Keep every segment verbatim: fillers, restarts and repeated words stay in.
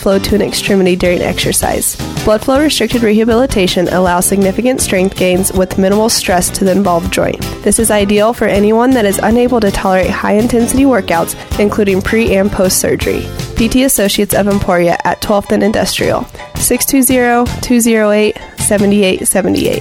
flow to an extremity during exercise. Blood flow restricted rehabilitation allows significant strength gains with minimal stress to the involved joint. This is ideal for anyone that is unable to tolerate high-intensity workouts, including pre- and post-surgery. P T Associates of Emporia at twelfth and Industrial, six two zero, two zero eight, seven eight seven eight.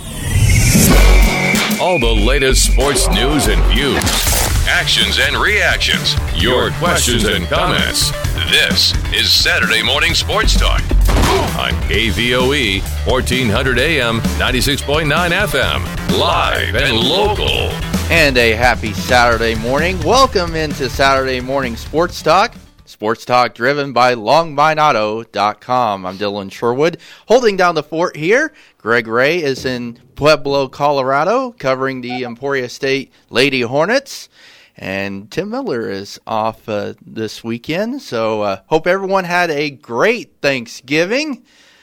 All the latest sports news and views, actions and reactions, your questions and comments. This is Saturday Morning Sports Talk on K V O E, fourteen hundred A M, ninety-six point nine F M, live and local. And a happy Saturday morning. Welcome into Saturday Morning Sports Talk. Sports Talk driven by long vine auto dot com. I'm Dylan Sherwood. Holding down the fort here, Greg Ray is in Pueblo, Colorado, covering the Emporia State Lady Hornets. And Tim Miller is off uh, this weekend. So uh, hope everyone had a great Thanksgiving.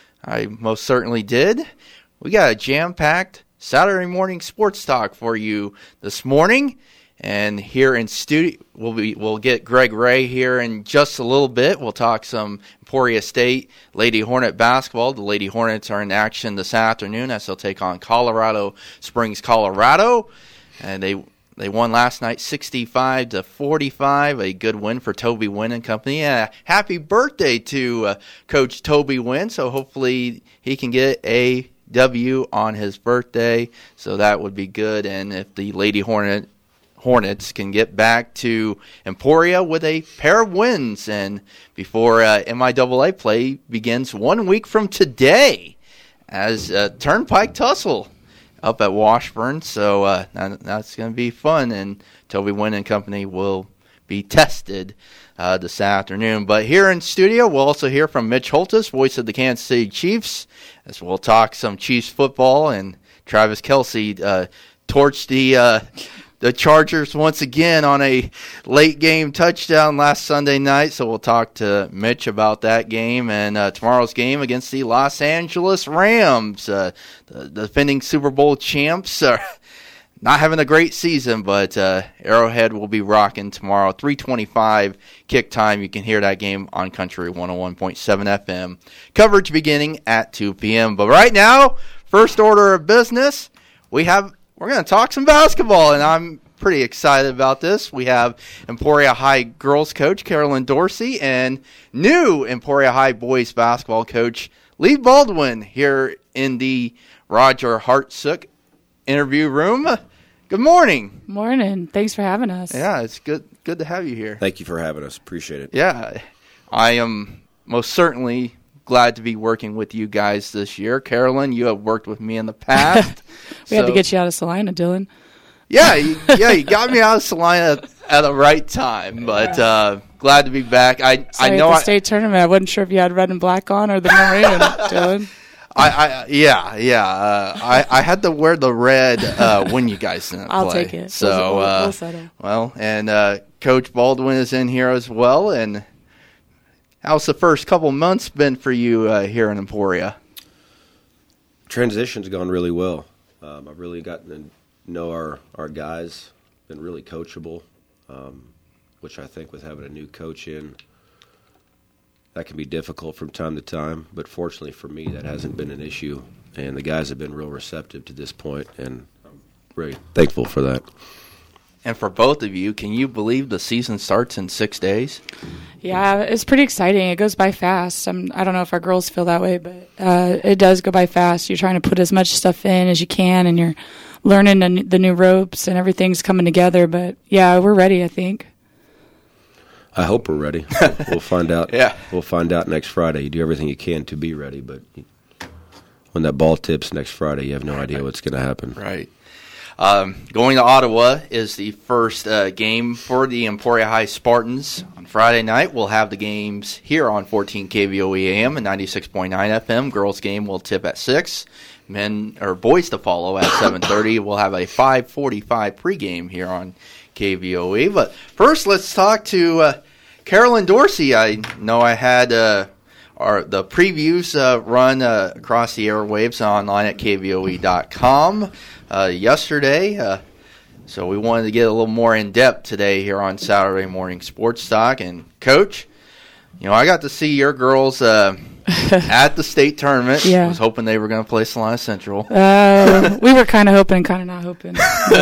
I most certainly did. We got a jam-packed Saturday morning sports talk for you this morning. And here in studio, we'll be we'll get Greg Ray here in just a little bit. We'll talk some Emporia State Lady Hornet basketball. The Lady Hornets are in action this afternoon as they'll take on Colorado Springs, Colorado, and they they won last night, sixty-five to forty-five. A good win for Toby Wynn and company. Uh, happy birthday to uh, Coach Toby Wynn. So hopefully he can get a W on his birthday. So that would be good. And if the Lady Hornet Hornets can get back to Emporia with a pair of wins, and before uh, M I A A play begins one week from today as uh, Turnpike Tussle up at Washburn. So uh, that, that's going to be fun, and Toby Wynn and company will be tested uh, this afternoon. But here in studio, we'll also hear from Mitch Holtis, voice of the Kansas City Chiefs, as we'll talk some Chiefs football, and Travis Kelce uh, torched the uh, The Chargers once again on a late game touchdown last Sunday night, so we'll talk to Mitch about that game and uh, tomorrow's game against the Los Angeles Rams. Uh, the, the defending Super Bowl champs are not having a great season, but uh, Arrowhead will be rocking tomorrow. three twenty-five kick time. You can hear that game on Country one oh one point seven F M. Coverage beginning at two p.m. But right now, first order of business, we have... We're going to talk some basketball, and I'm pretty excited about this. We have Emporia High girls coach Carolyn Dorsey and new Emporia High boys basketball coach Lee Baldwin here in the Roger Hartsook interview room. Good morning. Morning. Thanks for having us. Yeah, it's good good to have you here. Thank you for having us. Appreciate it. Yeah, I am most certainly glad to be working with you guys this year. Carolyn, you have worked with me in the past. we so, had to get you out of Salina, Dylan. Yeah, you, yeah, you got me out of Salina at the right time, but uh, glad to be back. I Sorry, I know at the I, state tournament, I wasn't sure if you had red and black on or the maroon, Dylan. I, I yeah yeah uh, I I had to wear the red uh, when you guys didn't I'll play. take it. So we'll, uh, we'll settle. Well, and uh, Coach Baldwin is in here as well. And how's the first couple months been for you uh, here in Emporia? Transition's gone really well. Um, I've really gotten to know our, our guys, been really coachable, um, which I think with having a new coach in, that can be difficult from time to time. But fortunately for me, that hasn't been an issue. And the guys have been real receptive to this point, and I'm very thankful for that. And for both of you, can you believe the season starts in six days? Yeah, it's pretty exciting. It goes by fast. I'm, I don't know if our girls feel that way, but uh, it does go by fast. You're trying to put as much stuff in as you can, and you're learning the, the new ropes, and everything's coming together. But, yeah, we're ready, I think. I hope we're ready. We'll find out. Yeah. We'll find out next Friday. You do everything you can to be ready, but when that ball tips next Friday, you have no idea what's going to happen. Right. Um, going to Ottawa is the first uh, game for the Emporia High Spartans. On Friday night, we'll have the games here on fourteen K V O E A M and ninety-six point nine F M. Girls game will tip at six. Men or boys to follow at seven thirty. We'll have a five forty-five pregame here on K V O E. But first, let's talk to uh, Carolyn Dorsey. I know I had uh, our the previews uh, run uh, across the airwaves online at K V O E dot com. Uh, yesterday, uh, so we wanted to get a little more in-depth today here on Saturday Morning Sports Talk. And, Coach, You know, I got to see your girls uh, at the state tournament. Yeah. I was hoping they were going to play Salina Central. Uh, we were kind of hoping, kind of not hoping.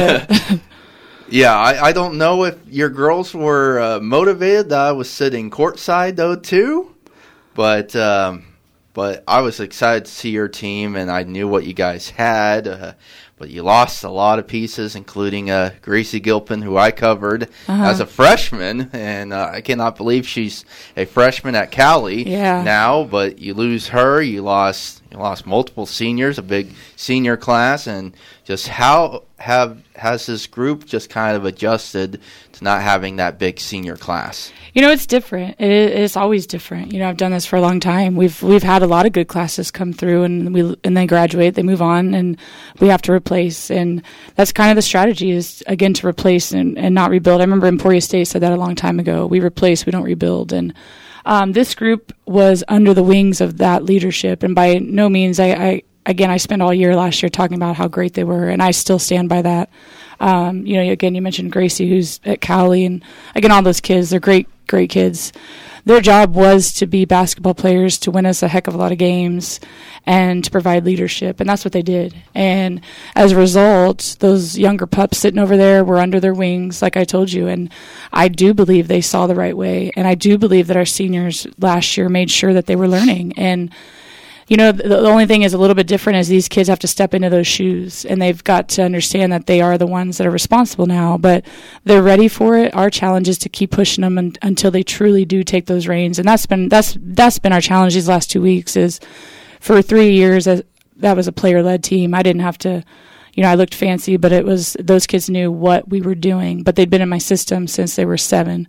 But Yeah, I, I don't know if your girls were uh, motivated. I was sitting courtside, though, too. But um, but I was excited to see your team, and I knew what you guys had. Uh, but you lost a lot of pieces, including uh, Gracie Gilpin, who I covered Uh-huh. as a freshman. And uh, I cannot believe she's a freshman at Cali Yeah. now. But you lose her. You lost you lost multiple seniors, a big senior class. And just how have has this group just kind of adjusted to not having that big senior class? You know, it's different. It, it's always different. You know, I've done this for a long time. We've we've had a lot of good classes come through, and we and they graduate, they move on, and we have to replace. And that's kind of the strategy is, again, to replace and, and not rebuild. I remember Emporia State said that a long time ago. We replace, we don't rebuild. And um, this group was under the wings of that leadership. And by no means, I, I again, I spent all year last year talking about how great they were, and I still stand by that. Um, you know, again, you mentioned Gracie, who's at Cali, and again, all those kids, they're great, great kids. Their job was to be basketball players, to win us a heck of a lot of games, and to provide leadership, and that's what they did. And as a result, those younger pups sitting over there were under their wings, like I told you, and I do believe they saw the right way, and I do believe that our seniors last year made sure that they were learning. And you know, the, the only thing is a little bit different is these kids have to step into those shoes, and they've got to understand that they are the ones that are responsible now, but they're ready for it. Our challenge is to keep pushing them un- until they truly do take those reins, and that's been that's that's been our challenge these last two weeks. Is for three years as, that was a player-led team. I didn't have to, you know, I looked fancy, but it was those kids knew what we were doing, but they'd been in my system since they were seven.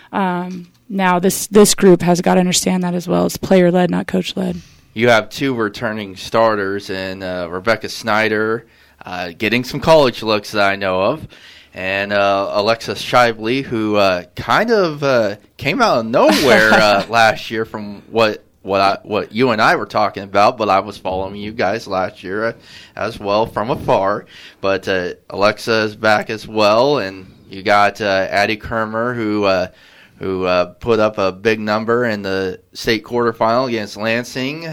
Um, now this this group has got to understand that as well. It's player-led, not coach-led. You have two returning starters, and uh, Rebecca Snyder uh, getting some college looks that I know of, and uh, Alexa Shively, who uh, kind of uh, came out of nowhere uh, last year from what what I, what you and I were talking about, but I was following you guys last year uh, as well from afar. But uh, Alexa is back as well, and you got uh, Addie Kermer, who uh, who uh, put up a big number in the state quarterfinal against Lansing.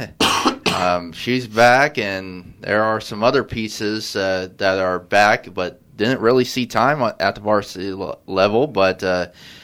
Um, she's back, and there are some other pieces uh, that are back, but didn't really see time at the varsity level. But uh,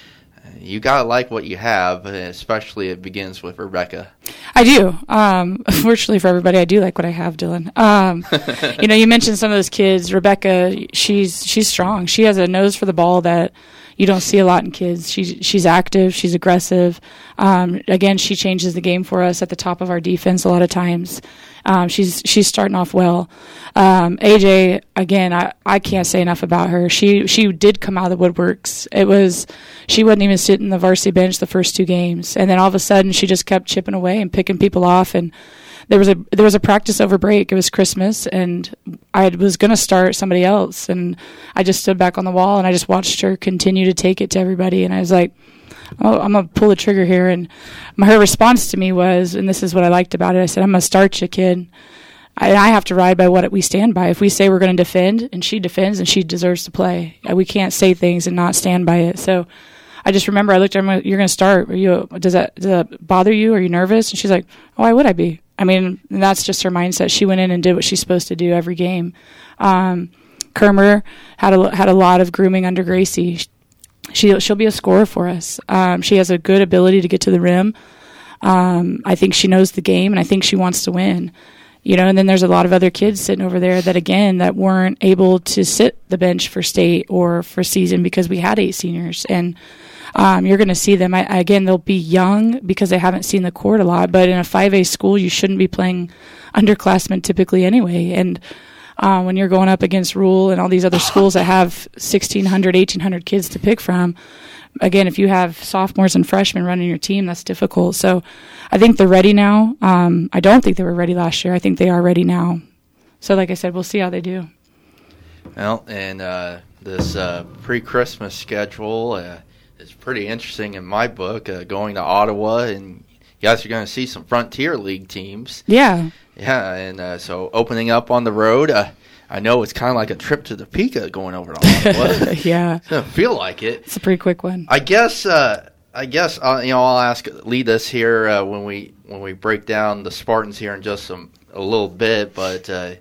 you got to like what you have, especially it begins with Rebecca. I do. Um, fortunately for everybody, I do like what I have, Dylan. Um, you know, you mentioned some of those kids. Rebecca, she's she's strong. She has a nose for the ball that you don't see a lot in kids. She's she's active. She's aggressive. Um, again, she changes the game for us at the top of our defense a lot of times. Um, she's she's starting off well. Um, A J, again, I, I can't say enough about her. She she did come out of the woodworks. It was she wasn't even sitting the varsity bench the first two games, and then all of a sudden she just kept chipping away and picking people off. And there was a there was a practice over break. It was Christmas, and I was going to start somebody else, and I just stood back on the wall and I just watched her continue to take it to everybody, and I was like, oh, I'm going to pull the trigger here. And my, her response to me was, and this is what I liked about it, I said, I'm going to start you, kid. I, I have to ride by what we stand by. If we say we're going to defend, and she defends, and she deserves to play. We can't say things and not stand by it. So I just remember I looked at her, you're going to start. Are you, does that, does that bother you? Are you nervous? And she's like, oh, why would I be? I mean, that's just her mindset. She went in and did what she's supposed to do every game. Um, Kermer had a, had a lot of grooming under Gracie. She, she'll be a scorer for us. Um, she has a good ability to get to the rim. Um, I think she knows the game, and I think she wants to win. You know, and then there's a lot of other kids sitting over there that, again, that weren't able to sit the bench for state or for season because we had eight seniors. And um, you're going to see them. I, again, they'll be young because they haven't seen the court a lot. But in a five A school, you shouldn't be playing underclassmen typically anyway. And uh, when you're going up against Rule and all these other schools that have sixteen hundred, eighteen hundred kids to pick from, again, if you have sophomores and freshmen running your team, that's difficult. So I think they're ready now. Um, I don't think they were ready last year. I think they are ready now. So like I said, we'll see how they do. Well, and uh, this uh, pre-Christmas schedule uh, is pretty interesting in my book, uh, going to Ottawa, and you guys are going to see some Frontier League teams. Yeah. Yeah, and uh, so opening up on the road, uh, I know it's kind of like a trip to Topeka going over to Ottawa. Yeah. I feel like it. It's a pretty quick one. I guess uh, I guess uh, you know I'll ask lead us here uh, when we when we break down the Spartans here in just some a little bit, but uh,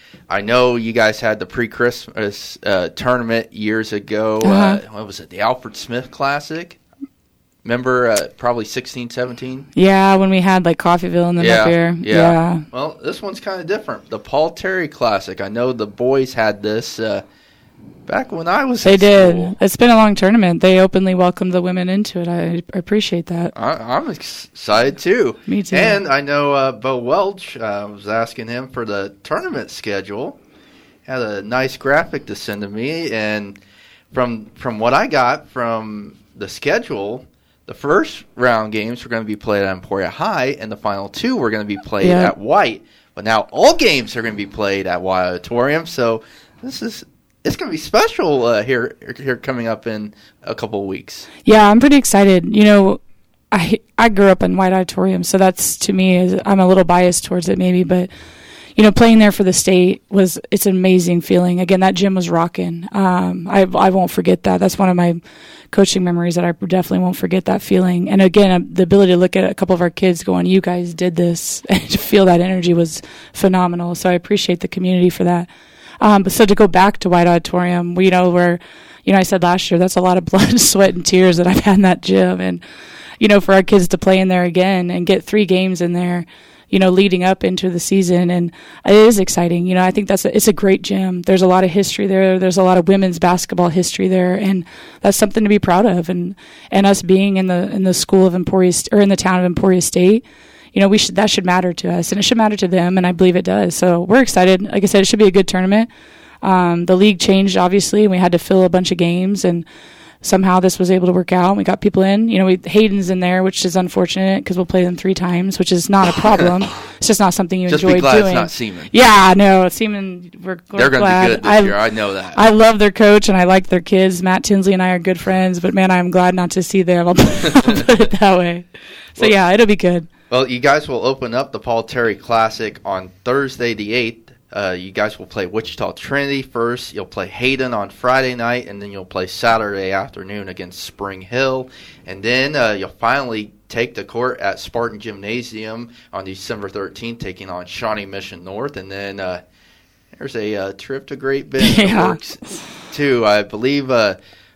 I know you guys had the pre-Christmas uh, tournament years ago. Uh-huh. Uh, what was it? The Alfred Smith Classic. Remember, uh, probably sixteen, seventeen? Yeah, when we had, like, Coffeyville and then yeah, up here. Yeah. yeah. Well, this one's kind of different. The Paul Terry Classic. I know the boys had this uh, back when I was They in did. school. It's been a long tournament. They openly welcomed the women into it. I, I appreciate that. I, I'm excited, too. Me too. And I know uh, Bo Welch, I uh, was asking him for the tournament schedule. Had a nice graphic to send to me. And from from what I got from the schedule, the first round games were going to be played at Emporia High, and the final two were going to be played yeah. at White. But now all games are going to be played at White Auditorium, so this is it's going to be special uh, here here coming up in a couple of weeks. Yeah, I'm pretty excited. You know, I I grew up in White Auditorium, so that's to me is I'm a little biased towards it maybe, but you know, playing there for the state was it's an amazing feeling. Again, that gym was rocking. Um, I I won't forget that. That's one of my coaching memories that I definitely won't forget, that feeling. And again, the ability to look at a couple of our kids going, you guys did this, and to feel that energy was phenomenal. So I appreciate the community for that. Um, but so to go back to White Auditorium, we, you know, where, you know, I said last year, that's a lot of blood, sweat, and tears that I've had in that gym. And, you know, for our kids to play in there again and get three games in there, you know, leading up into the season. And it is exciting. You know, I think that's a, it's a great gym. There's a lot of history there. There's a lot of women's basketball history there. And that's something to be proud of. And, and us being in the, in the school of Emporia, or in the town of Emporia State, you know, we should, that should matter to us, and it should matter to them. And I believe it does. So we're excited. Like I said, it should be a good tournament. Um, the league changed, obviously, and we had to fill a bunch of games, and somehow this was able to work out. We got people in. You know, we, Hayden's in there, which is unfortunate because we'll play them three times, which is not a problem. It's just not something you just enjoy be glad doing. It's not Seaman. Yeah, no, Seaman. We're, we're They're going to glad. be good this I, year. I know that. I love their coach and I like their kids. Matt Tinsley and I are good friends, but man, I'm glad not to see them. I'll put, I'll put it that way. So Well, yeah, it'll be good. Well, you guys will open up the Paul Terry Classic on Thursday the eighth. Uh, you guys will play Wichita Trinity first. You'll play Hayden on Friday night, and then you'll play Saturday afternoon against Spring Hill. And then uh, you'll finally take the court at Spartan Gymnasium on December thirteenth, taking on Shawnee Mission North. And then uh, there's a uh, trip to Great Bend in Yeah. the works, too. I believe uh,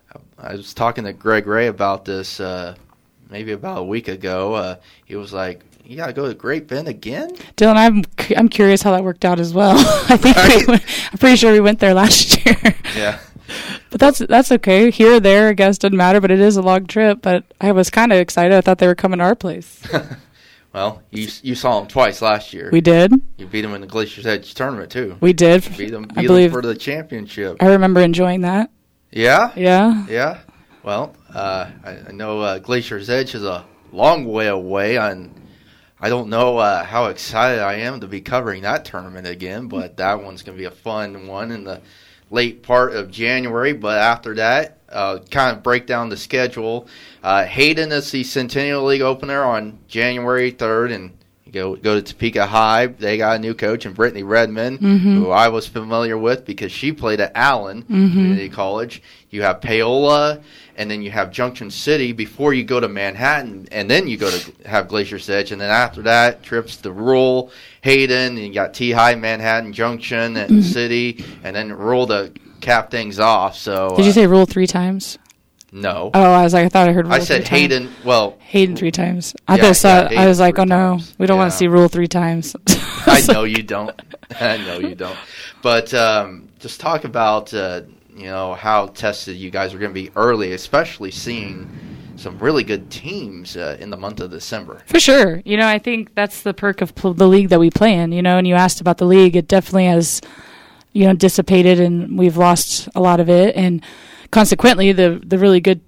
I was talking to Greg Ray about this uh, maybe about a week ago. Uh, he was like, you got to go to Great Bend again? Dylan, I'm I'm curious how that worked out as well. I think we Right. went, I'm pretty sure we went there last year. Yeah. But that's that's okay. Here or there, I guess, doesn't matter. But it is a long trip. But I was kind of excited. I thought they were coming to our place. Well, you you saw them twice last year. We did. You beat them in the Glacier's Edge tournament, too. We did. Beat them, I beat believe. them for the championship. I remember enjoying that. Yeah? Yeah. Yeah. Well, uh, I, I know uh, Glacier's Edge is a long way away, and I don't know uh, how excited I am to be covering that tournament again, but that one's going to be a fun one in the late part of January. But after that, uh, kind of break down the schedule. Uh, Hayden is the Centennial League opener on January third, and you go go to Topeka High. They got a new coach, and Brittany Redmond, Mm-hmm. who I was familiar with because she played at Allen Community College. You have Paola, and then you have Junction City before you go to Manhattan, and then you go to have Glacier's Edge, and then after that, trips to Rural, Hayden, and you got T-High, Manhattan, Junction, and City, and then Rural to cap things off. So Did you uh, say rule three times? no? Oh, I was like, I thought I heard rule I said three times. Hayden. Well, Hayden three times. I Yeah, just yeah, thought, I Hayden was like, three oh no, times. we don't want Yeah. to see rule three times. I know you don't. I know you don't. But um, just talk about uh, you know how tested you guys are going to be early, especially seeing some really good teams uh, in the month of December. For sure. You know, I think that's the perk of pl- the league that we play in, you know, and you asked about the league. It definitely has, you know, dissipated and we've lost a lot of it. And consequently, the, the really good,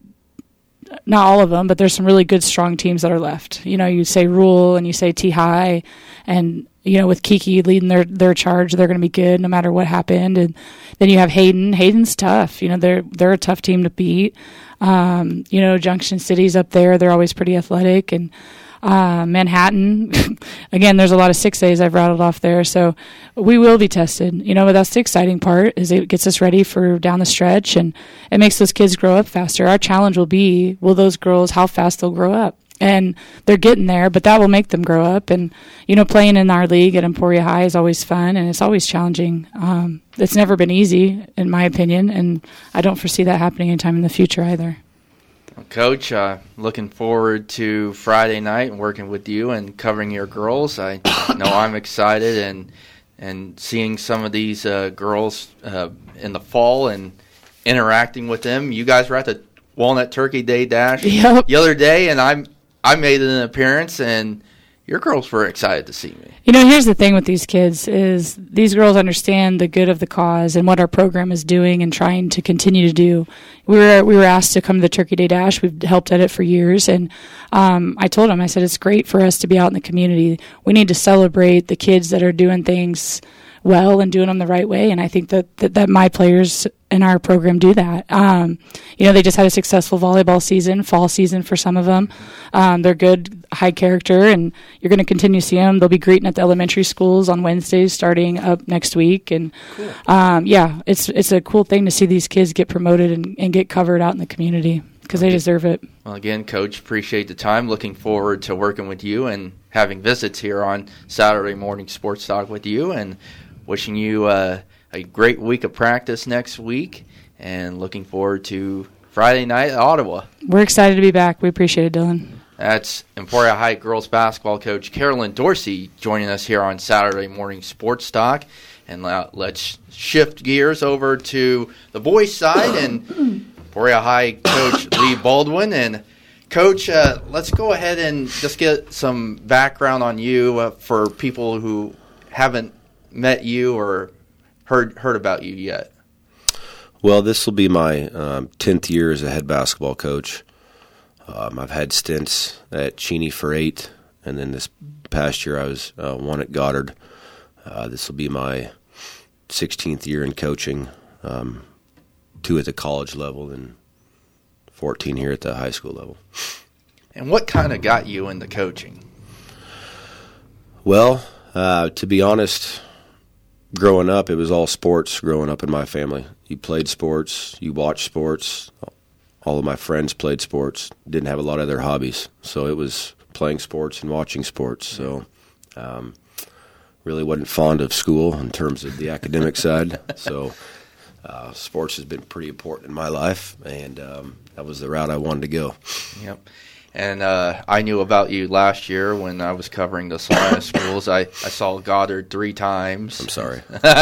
not all of them, but there's some really good, strong teams that are left. You know, you say Rule and you say T-High and, you know, with Kiki leading their, their charge, they're going to be good no matter what happened. And then you have Hayden. Hayden's tough. You know, they're, they're a tough team to beat. Um, you know, Junction City's up there. They're always pretty athletic. And Uh, Manhattan, again, there's a lot of six A's I've rattled off there, so we will be tested. You know, but that's the exciting part, is it gets us ready for down the stretch, and it makes those kids grow up faster. Our challenge will be, will those girls, how fast they'll grow up. And they're getting there, but that will make them grow up. And, you know, playing in our league at Emporia High is always fun, and it's always challenging. Um, it's never been easy, in my opinion, and I don't foresee that happening anytime in the future either. Coach, uh, looking forward to Friday night and working with you and covering your girls. I know I'm excited, and and seeing some of these uh, girls uh, in the fall and interacting with them. You guys were at the Walnut Turkey Day Dash Yep. the other day, and I'm I made an appearance, and your girls were excited to see me. You know, here's the thing with these kids is these girls understand the good of the cause and what our program is doing and trying to continue to do. We were we were asked to come to the Turkey Day Dash. We've helped at it for years, and um, I told them, I said, it's great for us to be out in the community. We need to celebrate the kids that are doing things well and doing them the right way, and I think that, that, that my players in our program do that. Um, you know, they just had a successful volleyball season, fall season for some of them. Um, they're good, high character, and you're going to continue to see them. They'll be greeting at the elementary schools on Wednesdays starting up next week. And, cool. um, yeah, it's it's a cool thing to see these kids get promoted and, and get covered out in the community because they deserve it. Well, again, Coach, appreciate the time. Looking forward to working with you and having visits here on Saturday Morning Sports Talk with you, and wishing you uh, a great week of practice next week, and looking forward to Friday night at Ottawa. We're excited to be back. We appreciate it, Dylan. That's Emporia High girls basketball coach Carolyn Dorsey joining us here on Saturday Morning Sports Talk. And let's shift gears over to the boys' side and Emporia High coach Lee Baldwin. And Coach, uh, let's go ahead and just get some background on you uh, for people who haven't met you or heard heard about you yet. Well, this will be my um, tenth year as a head basketball coach. Um, I've had stints at Cheney for eight, and then this past year I was uh, one at Goddard. Uh, this will be my sixteenth year in coaching, um, two at the college level and fourteen here at the high school level. And what kind of got you into coaching? Well, uh, to be honest, growing up, it was all sports growing up in my family. You played sports, you watched sports. All of my friends played sports, didn't have a lot of other hobbies. So it was playing sports and watching sports. So um, really wasn't fond of school in terms of the academic side. So uh, sports has been pretty important in my life, and um, that was the route I wanted to go. Yep. And uh, I knew about you last year when I was covering the Salina schools. I, I saw Goddard three times. I'm sorry.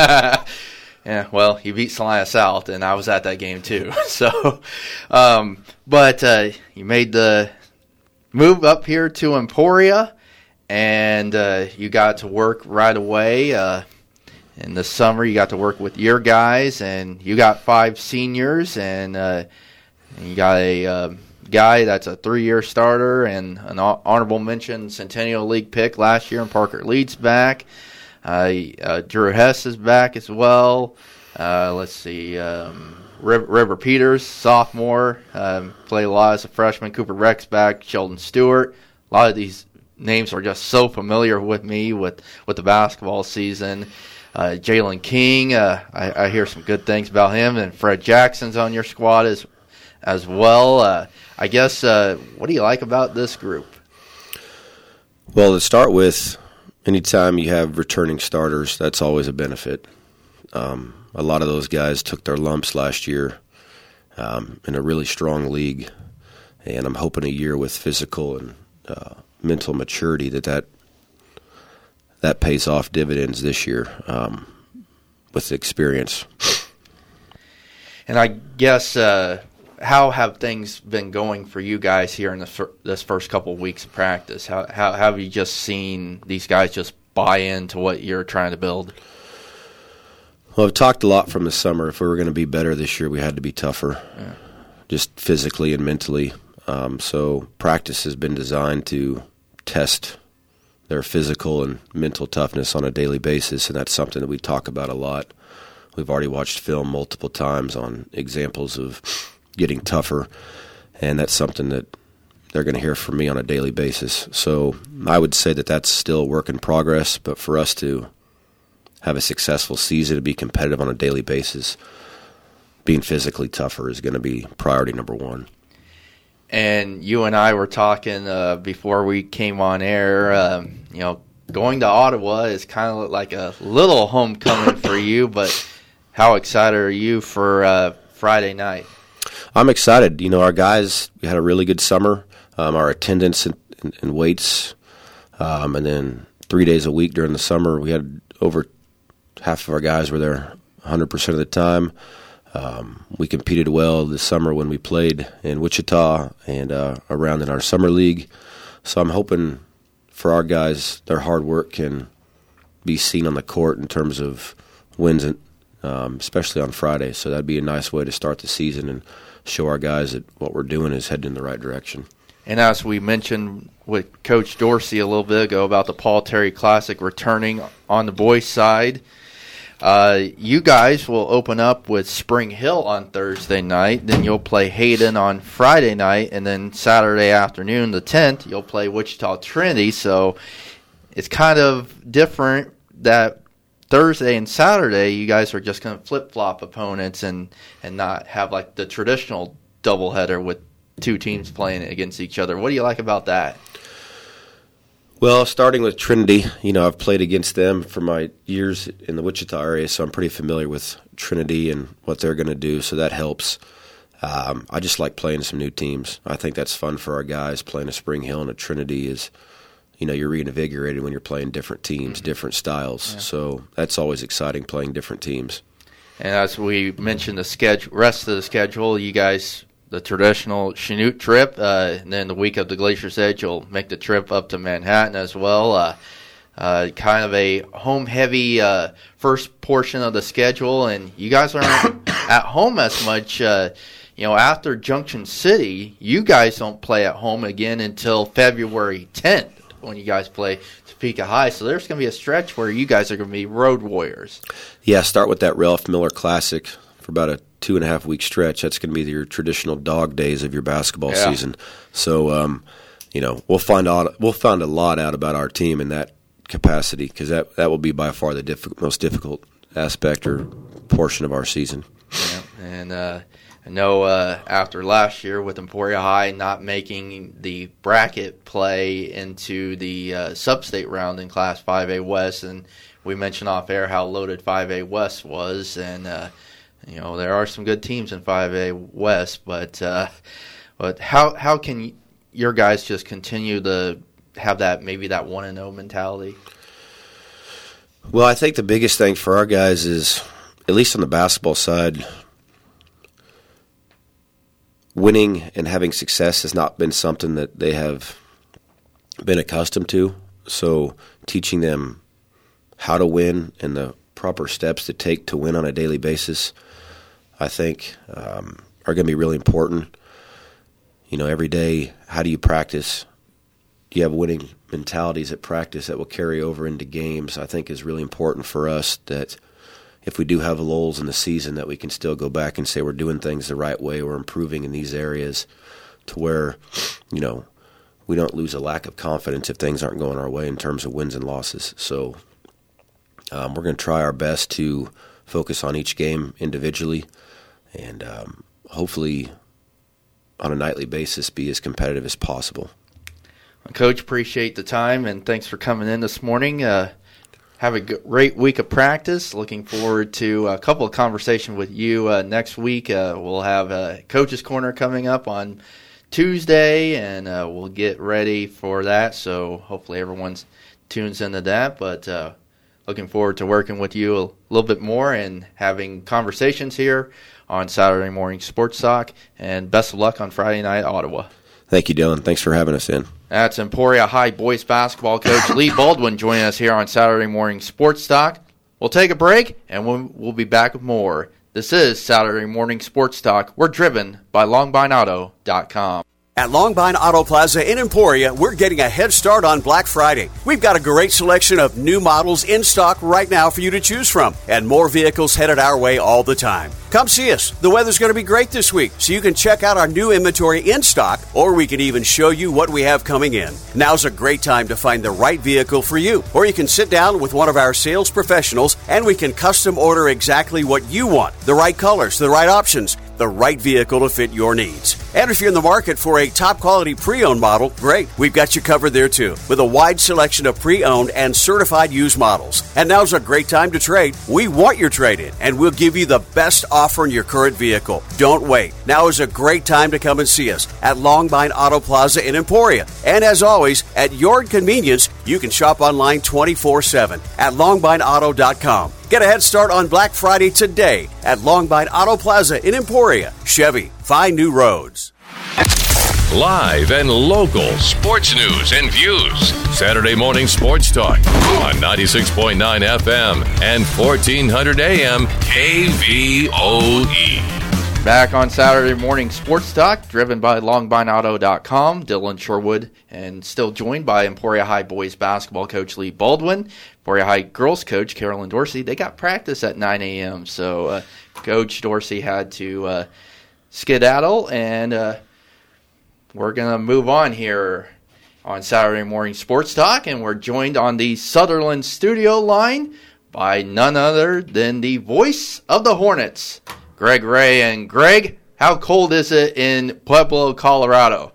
Yeah, well, you beat Salina South, and I was at that game too. So, um, but uh, you made the move up here to Emporia, and uh, you got to work right away. Uh, in the summer, you got to work with your guys, and you got five seniors, and, uh, and you got a uh, guy that's a three-year starter and an honorable mention Centennial League pick last year, and Parker Leeds back. Uh, uh, Drew Hess is back as well. Uh, let's see, um, River, River Peters, sophomore, um, played a lot as a freshman. Cooper Rex back, Sheldon Stewart. A lot of these names are just so familiar with me with, with the basketball season. Uh, Jalen King, uh, I, I hear some good things about him, and Fred Jackson's on your squad as as well. Uh, I guess, uh, what do you like about this group? Well, to start with, anytime you have returning starters, that's always a benefit. Um, a lot of those guys took their lumps last year um, in a really strong league, and I'm hoping a year with physical and uh, mental maturity that, that that pays off dividends this year um, with experience. And I guess uh, how have things been going for you guys here in the fir- this first couple of weeks of practice? How, how, how have you just seen these guys just buy into what you're trying to build? Well, I've talked a lot from the summer. If we were going to be better this year, we had to be tougher, yeah. just physically and mentally. Um, so practice has been designed to test their physical and mental toughness on a daily basis, and that's something that we talk about a lot. We've already watched film multiple times on examples of getting tougher, and that's something that they're going to hear from me on a daily basis. So I would say that that's still a work in progress, but for us to have a successful season, to be competitive on a daily basis, being physically tougher is going to be priority number one. And you and I were talking uh, before we came on air, um, you know, going to Ottawa is kind of like a little homecoming for you, but how excited are you for uh, Friday night? I'm excited. You know, our guys, we had a really good summer. Um, our attendance and, and, and weights, um, and then three days a week during the summer, we had over half of our guys were there one hundred percent of the time. Um, we competed well this summer when we played in Wichita and uh, around in our summer league. So I'm hoping for our guys, their hard work can be seen on the court in terms of wins, and, um, especially on Friday. So that'd be a nice way to start the season and show our guys that what we're doing is heading in the right direction. And as we mentioned with Coach Dorsey a little bit ago about the Paul Terry Classic returning on the boys' side, uh, you guys will open up with Spring Hill on Thursday night. Then you'll play Hayden on Friday night. And then Saturday afternoon, the tenth, you'll play Wichita Trinity. So it's kind of different that Thursday and Saturday you guys are just going to flip-flop opponents and, and not have like the traditional doubleheader with two teams playing against each other. What do you like about that? Well, starting with Trinity, you know, I've played against them for my years in the Wichita area, so I'm pretty familiar with Trinity and what they're going to do, so that helps. Um, I just like playing some new teams. I think that's fun for our guys. Playing a Spring Hill and a Trinity is, you know, you're reinvigorated when you're playing different teams, mm-hmm. different styles. Yeah. So that's always exciting, playing different teams. And as we mentioned, the schedule, rest of the schedule, you guys, the traditional Chanute trip, uh, and then the week of the Glacier's Edge, you'll make the trip up to Manhattan as well. Uh, uh, kind of a home-heavy uh, first portion of the schedule, and you guys aren't at home as much. Uh, you know, after Junction City, you guys don't play at home again until February tenth when you guys play Topeka High. So there's going to be a stretch where you guys are going to be road warriors. Yeah, start with that Ralph Miller Classic for about a two and a half week stretch. That's going to be your traditional dog days of your basketball yeah. season. So, um, you know, we'll find out. We'll find a lot out about our team in that capacity because that that will be by far the diff- most difficult aspect or portion of our season. Yeah, and uh, I know uh, after last year with Emporia High not making the bracket play into the uh, sub-state round in Class five A West, and we mentioned off air how loaded five A West was, and uh, you know, there are some good teams in five A West, but uh, but how how can your guys just continue to have that maybe that one and zero mentality? Well, I think the biggest thing for our guys is, at least on the basketball side, winning and having success has not been something that they have been accustomed to. So teaching them how to win and the proper steps to take to win on a daily basis, I think, um, are going to be really important. You know, every day, how do you practice? Do you have winning mentalities at practice that will carry over into games? I think is really important for us, that if we do have lulls in the season, that we can still go back and say we're doing things the right way, we're improving in these areas, to where, you know, we don't lose a lack of confidence if things aren't going our way in terms of wins and losses. So um, we're going to try our best to focus on each game individually, and um, hopefully on a nightly basis be as competitive as possible. Coach, appreciate the time, and thanks for coming in this morning. Uh, have a great week of practice. Looking forward to a couple of conversations with you uh, next week. Uh, we'll have a Coach's Corner coming up on Tuesday, and uh, we'll get ready for that. So hopefully everyone tunes into that. But uh, looking forward to working with you a little bit more and having conversations here on Saturday Morning Sports Talk. And best of luck on Friday night, Ottawa. Thank you, Dylan. Thanks for having us in. That's Emporia High boys basketball coach Lee Baldwin joining us here on Saturday Morning Sports Talk. We'll take a break, and we'll, we'll be back with more. This is Saturday Morning Sports Talk. We're driven by long bine auto dot com. At Longbine Auto Plaza in Emporia, we're getting a head start on Black Friday. We've got a great selection of new models in stock right now for you to choose from, and more vehicles headed our way all the time. Come see us. The weather's going to be great this week, so you can check out our new inventory in stock, or we can even show you what we have coming in. Now's a great time to find the right vehicle for you, or you can sit down with one of our sales professionals, and we can custom order exactly what you want, the right colors, the right options, the right vehicle to fit your needs. And if you're in the market for a top-quality pre-owned model, great. We've got you covered there, too, with a wide selection of pre-owned and certified used models. And now's a great time to trade. We want your trade-in, and we'll give you the best offer on your current vehicle. Don't wait. Now is a great time to come and see us at Longbine Auto Plaza in Emporia. And as always, at your convenience, you can shop online twenty-four seven at longbine auto dot com. Get a head start on Black Friday today at Longbine Auto Plaza in Emporia. Chevy, find new roads. Live and local sports news and views. Saturday morning sports talk on ninety-six point nine F M and fourteen hundred A M K V O E. Back on Saturday morning sports talk, driven by longbine auto dot com. Dylan Sherwood, and still joined by Emporia High boys basketball coach Lee Baldwin, Emporia High girls coach Carolyn Dorsey. They got practice at nine A M, so uh, Coach Dorsey had to uh, skedaddle, and uh, we're going to move on here on Saturday morning sports talk, and we're joined on the Sutherland studio line by none other than the voice of the Hornets, Greg Ray. And Greg, how cold is it in Pueblo, Colorado?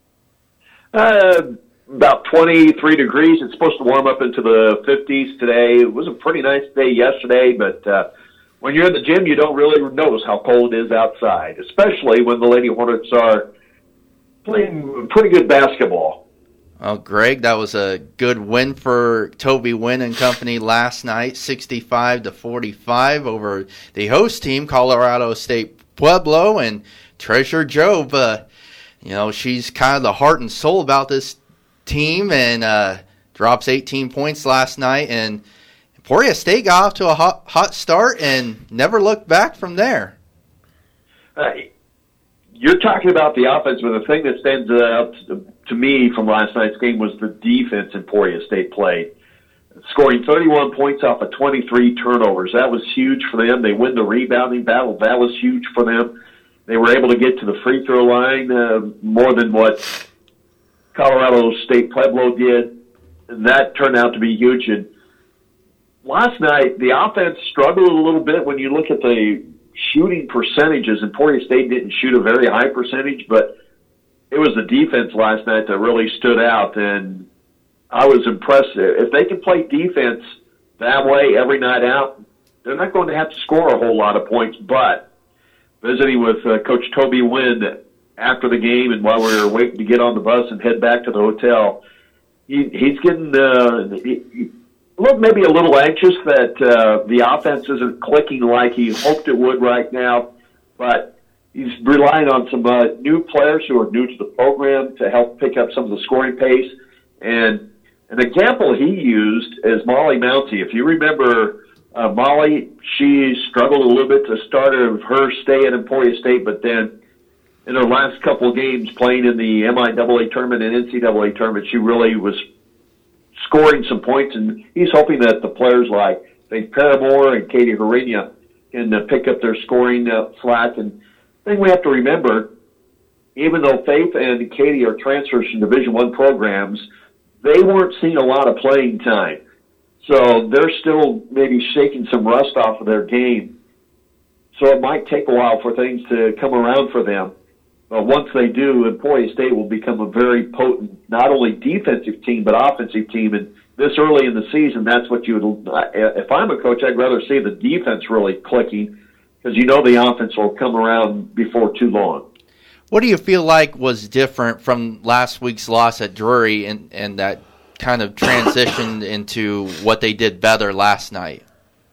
Uh, about twenty-three degrees. It's supposed to warm up into the fifties today. It was a pretty nice day yesterday, but uh, when you're in the gym, you don't really notice how cold it is outside, especially when the Lady Hornets are playing pretty good basketball. Well, Greg, that was a good win for Toby Wynn and company last night, sixty-five to forty-five over the host team, Colorado State Pueblo. And Treasure Jobe, uh, you know, she's kind of the heart and soul about this team, and uh, drops eighteen points last night. And Emporia State got off to a hot, hot start and never looked back from there. Uh, You're talking about the offense, but the thing that stands out to me from last night's game was the defense Emporia State played. Scoring thirty-one points off of twenty-three turnovers. That was huge for them. They win the rebounding battle. That was huge for them. They were able to get to the free throw line uh, more than what Colorado State Pueblo did, and that turned out to be huge. And last night, the offense struggled a little bit when you look at the shooting percentages. Emporia State didn't shoot a very high percentage, but it was the defense last night that really stood out, and I was impressed. If they can play defense that way every night out, they're not going to have to score a whole lot of points. But visiting with uh, Coach Toby Wynn after the game, and while we were waiting to get on the bus and head back to the hotel, he, he's getting uh, he, he, maybe a little anxious that uh, the offense isn't clicking like he hoped it would right now, but he's relying on some uh, new players who are new to the program to help pick up some of the scoring pace. And an example he used is Molly Mounty. If you remember uh, Molly, she struggled a little bit to start of her stay at Emporia State, but then in her last couple of games playing in the M I A A tournament and N C double A tournament, she really was scoring some points, and he's hoping that the players like Faith Paramore and Katie Herenia can uh, pick up their scoring uh, slack. And the thing we have to remember, even though Faith and Katie are transfers from Division One programs, they weren't seeing a lot of playing time. So they're still maybe shaking some rust off of their game. So it might take a while for things to come around for them. But once they do, Emporia State will become a very potent, not only defensive team, but offensive team. And this early in the season, that's what you would, if I'm a coach, I'd rather see the defense really clicking, because you know the offense will come around before too long. What do you feel like was different from last week's loss at Drury, and, and that kind of transitioned into what they did better last night?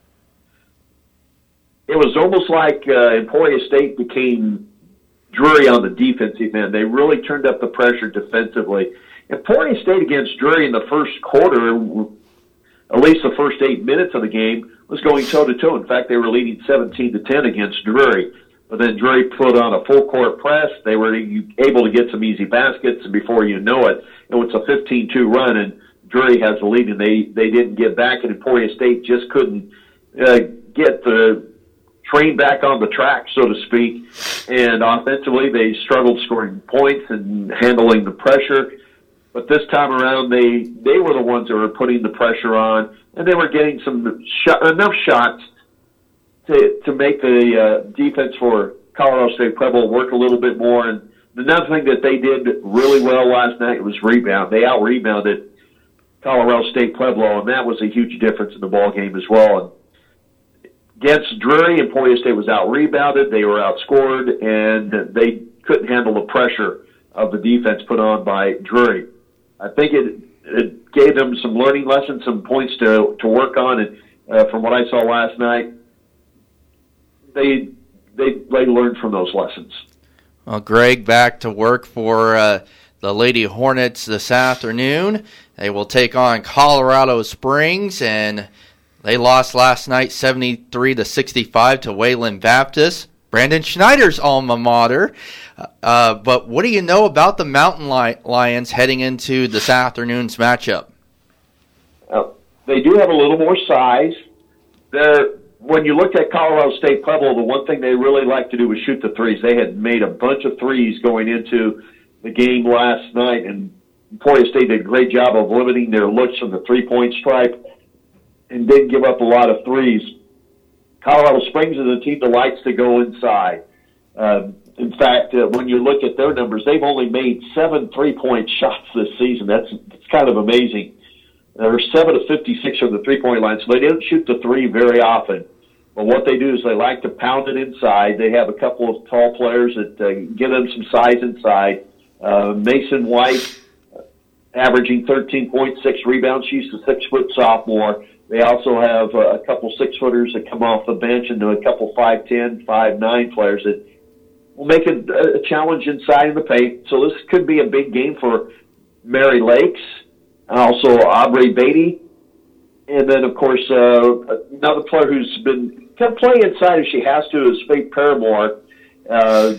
It was almost like uh, Emporia State became Drury on the defensive end. They really turned up the pressure defensively. Emporia State against Drury in the first quarter, at least the first eight minutes of the game, was going toe-to-toe. In fact, they were leading seventeen to ten against Drury. But then Drury put on a full-court press. They were able to get some easy baskets, and before you know it, it was a fifteen two run, and Drury has the lead, and they, they didn't get back, and Emporia State just couldn't uh, get the train back on the track, so to speak. And offensively, they struggled scoring points and handling the pressure. But this time around, they, they were the ones that were putting the pressure on, and they were getting some shot, enough shots to to make the uh, defense for Colorado State Pueblo work a little bit more. And another thing that they did really well last night was rebound. They out-rebounded Colorado State Pueblo, and that was a huge difference in the ball game as well. And against Drury, Emporia State was out-rebounded. They were outscored, and they couldn't handle the pressure of the defense put on by Drury. I think it, it gave them some learning lessons, some points to, to work on. And uh, from what I saw last night, they, they, they learned from those lessons. Well, Greg, back to work for uh, the Lady Hornets this afternoon. They will take on Colorado Springs, and they lost last night seventy-three to sixty-five to Wayland Baptist, Brandon Schneider's alma mater. Uh, but what do you know about the Mountain Lions heading into this afternoon's matchup? Uh, they do have a little more size. They're, when you looked at Colorado State Pueblo, the one thing they really like to do was shoot the threes. They had made a bunch of threes going into the game last night, and Emporia State did a great job of limiting their looks from the three-point stripe and didn't give up a lot of threes. Colorado Springs is a team that likes to go inside. Uh, in fact, uh, when you look at their numbers, they've only made seven three-point shots this season. That's, that's kind of amazing. They're seven of fifty-six from the three-point line, so they didn't shoot the three very often. But what they do is they like to pound it inside. They have a couple of tall players that uh, give them some size inside. Uh, Mason White, uh, averaging thirteen point six rebounds. She's a six-foot sophomore. They also have uh, a couple six-footers that come off the bench and a couple five ten, five nine players that will make it a challenge inside in the paint. So this could be a big game for Mary Lakes, and also Aubrey Beatty. And then, of course, uh, another player who's been can play inside if she has to is Faith Paramore. Uh,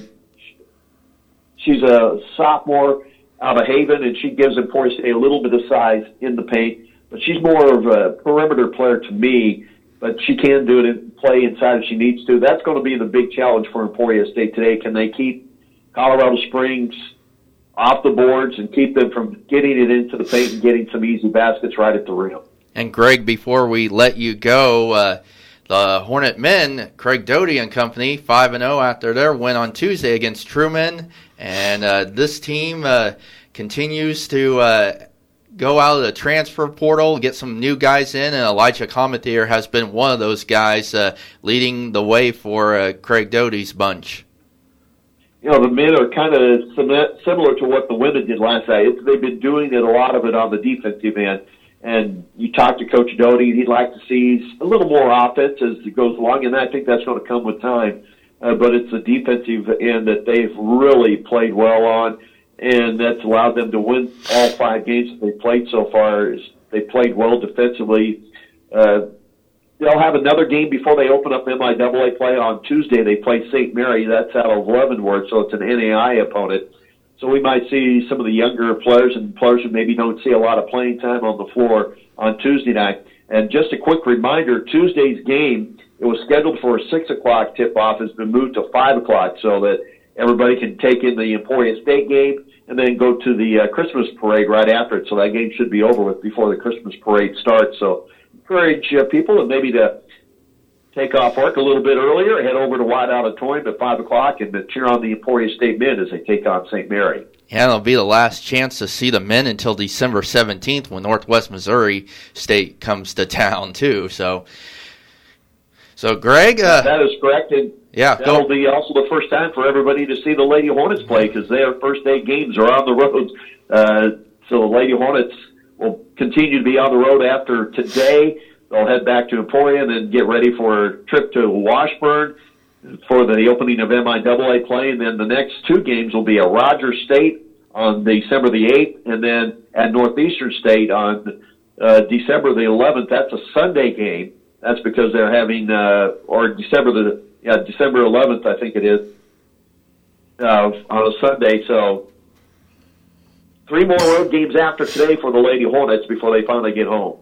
she's a sophomore out of Haven, and she gives Emporia State a little bit of size in the paint. But she's more of a perimeter player to me, but she can do it and play inside if she needs to. That's going to be the big challenge for Emporia State today. Can they keep Colorado Springs off the boards and keep them from getting it into the paint and getting some easy baskets right at the rim? And, Greg, before we let you go, uh, the Hornet men, Craig Doty and company, five and oh after their win on Tuesday against Truman. And uh, this team uh, continues to uh, go out of the transfer portal, get some new guys in, and Elijah Cometier has been one of those guys uh, leading the way for uh, Craig Doty's bunch. You know, the men are kind of similar to what the women did last night. It's, they've been doing it, a lot of it on the defensive end. And you talk to Coach Doty, he'd like to see a little more offense as it goes along, and I think that's going to come with time. Uh, but it's the defensive end that they've really played well on, and that's allowed them to win all five games that they've played so far. They played well defensively. Uh, they'll have another game before they open up M I double A play on Tuesday. They play Saint Mary. That's out of Leavenworth, so it's an N A I opponent. So we might see some of the younger players and players who maybe don't see a lot of playing time on the floor on Tuesday night. And just a quick reminder, Tuesday's game, it was scheduled for a six o'clock tip-off, has been moved to five o'clock so that everybody can take in the Emporia State game and then go to the uh, Christmas parade right after it. So that game should be over with before the Christmas parade starts. So encourage uh, people and maybe to take off work a little bit earlier, head over to White Auditorium at five o'clock and cheer on the Emporia State men as they take on Saint Mary. Yeah, it'll be the last chance to see the men until December seventeenth when Northwest Missouri State comes to town, too. So, so Greg? Uh, that is correct. And yeah, that'll go. be also the first time for everybody to see the Lady Hornets play because their first eight games are on the road. Uh, so the Lady Hornets will continue to be on the road after today. They'll head back to Emporia and then get ready for a trip to Washburn for the opening of M I double A play. And then the next two games will be at Rogers State on December the eighth and then at Northeastern State on uh, December the eleventh. That's a Sunday game. That's because they're having, uh, or December the yeah, December eleventh, I think it is, uh, on a Sunday. So three more road games after today for the Lady Hornets before they finally get home.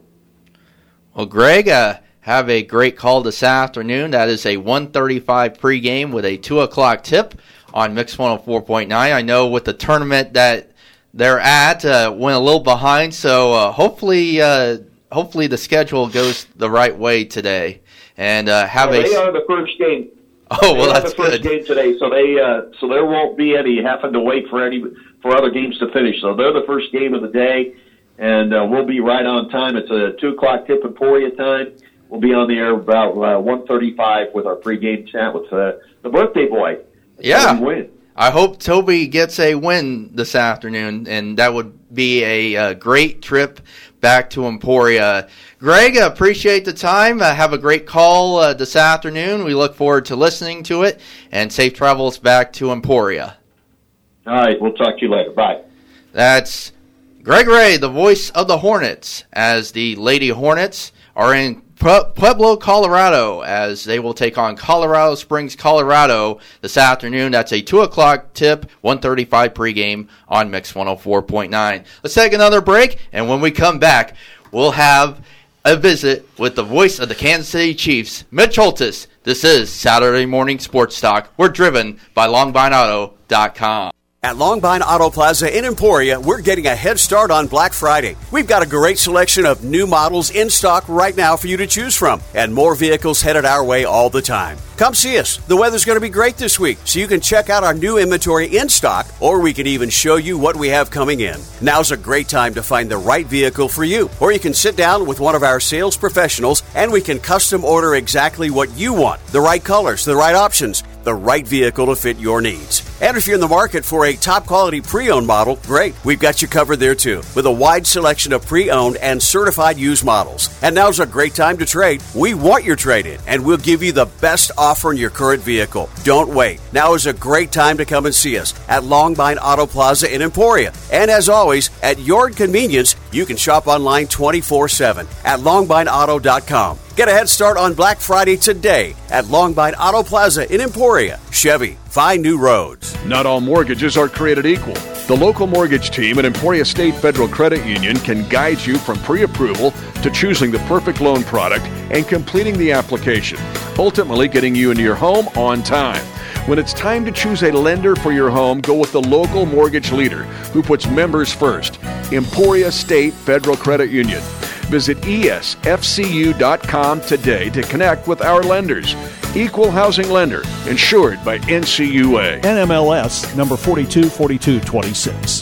Well, Greg, uh, have a great call this afternoon. That is a one thirty-five pregame with a two o'clock tip on Mix one oh four point nine. I know with the tournament that they're at, uh, went a little behind, so uh, hopefully uh, hopefully the schedule goes the right way today. And uh, have well, a... They are the first game. Oh, well, they that's the first good. game today, so they uh, so there won't be any having to wait for any for other games to finish. So they're the first game of the day, and uh, we'll be right on time. It's a two o'clock tip Emporia time. We'll be on the air about uh, one thirty-five with our pregame chat with uh, the birthday boy. Yeah, win. I hope Toby gets a win this afternoon, and that would be a, a great trip back to Emporia. Greg, appreciate the time. Uh, have a great call uh, this afternoon. We look forward to listening to it, and safe travels back to Emporia. All right, we'll talk to you later. Bye. That's Greg Ray, the voice of the Hornets, as the Lady Hornets are in Pueblo, Colorado, as they will take on Colorado Springs, Colorado this afternoon. That's a two o'clock tip, one thirty-five pregame on Mix one oh four point nine. Let's take another break, and when we come back, we'll have a visit with the voice of the Kansas City Chiefs, Mitch Holtis. This is Saturday Morning Sports Talk. We're driven by long vine auto dot com. At Longbine Auto Plaza in Emporia, we're getting a head start on Black Friday. We've got a great selection of new models in stock right now for you to choose from, and more vehicles headed our way all the time. Come see us. The weather's going to be great this week, so you can check out our new inventory in stock, or we can even show you what we have coming in. Now's a great time to find the right vehicle for you, or you can sit down with one of our sales professionals, and we can custom order exactly what you want, the right colors, the right options, the right vehicle to fit your needs. And if you're in the market for a top-quality pre-owned model, great. We've got you covered there, too, with a wide selection of pre-owned and certified used models. And now's a great time to trade. We want your trade-in, and we'll give you the best offer on your current vehicle. Don't wait. Now is a great time to come and see us at Longbine Auto Plaza in Emporia. And as always, at your convenience, you can shop online twenty-four seven at longbine auto dot com. Get a head start on Black Friday today at Longbine Auto Plaza in Emporia. Chevy, find new roads. Not all mortgages are created equal. The local mortgage team at Emporia State Federal Credit Union can guide you from pre-approval to choosing the perfect loan product and completing the application, ultimately getting you into your home on time. When it's time to choose a lender for your home, go with the local mortgage leader who puts members first. Emporia State Federal Credit Union. Visit E S F C U dot com today to connect with our lenders. Equal housing lender, insured by N C U A. N M L S number forty-two forty-two twenty-six.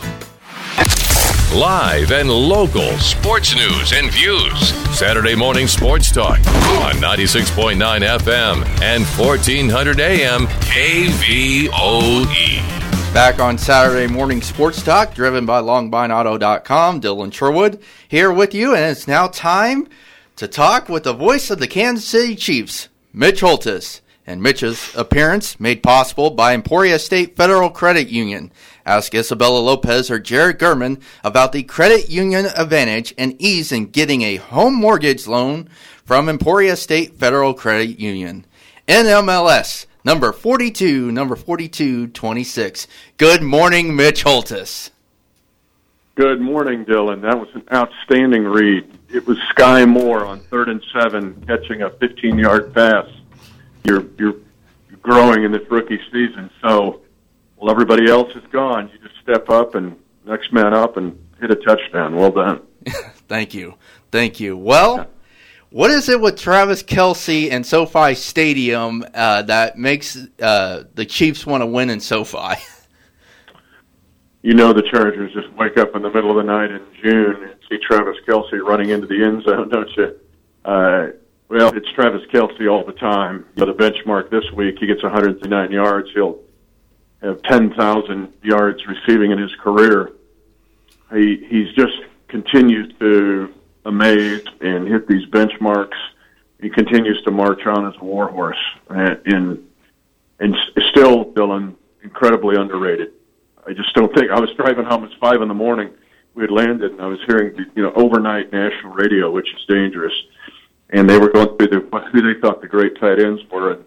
Live and local sports news and views. Saturday Morning Sports Talk on ninety-six point nine F M and fourteen hundred A M K V O E. Back on Saturday Morning Sports Talk, driven by long vine auto dot com. Dylan Sherwood here with you, and it's now time to talk with the voice of the Kansas City Chiefs, Mitch Holtis. And Mitch's appearance made possible by Emporia State Federal Credit Union. Ask Isabella Lopez or Jared Gurman about the credit union advantage and ease in getting a home mortgage loan from Emporia State Federal Credit Union. N M L S number forty-two, number forty-two twenty-six. Good morning, Mitch Holtis. Good morning, Dylan. That was an outstanding read. It was Sky Moore on third and seven, catching a fifteen-yard pass. You're you're growing in this rookie season, so while everybody else is gone, you just step up and next man up and hit a touchdown. Well done. Thank you. Thank you. Well, yeah. What is it with Travis Kelce and SoFi Stadium uh, that makes uh, the Chiefs want to win in SoFi? You know the Chargers just wake up in the middle of the night in June and see Travis Kelce running into the end zone, don't you? Uh, well, it's Travis Kelce all the time. You know, the benchmark this week, he gets one hundred thirty-nine yards. He'll have ten thousand yards receiving in his career. He he's just continues to amaze and hit these benchmarks. He continues to march on as a war horse, and and, and still, Dylan, incredibly underrated. I just don't think. I was driving home. It's five in the morning. We had landed, and I was hearing, you know, overnight national radio, which is dangerous. And they were going through the, who they thought the great tight ends were. And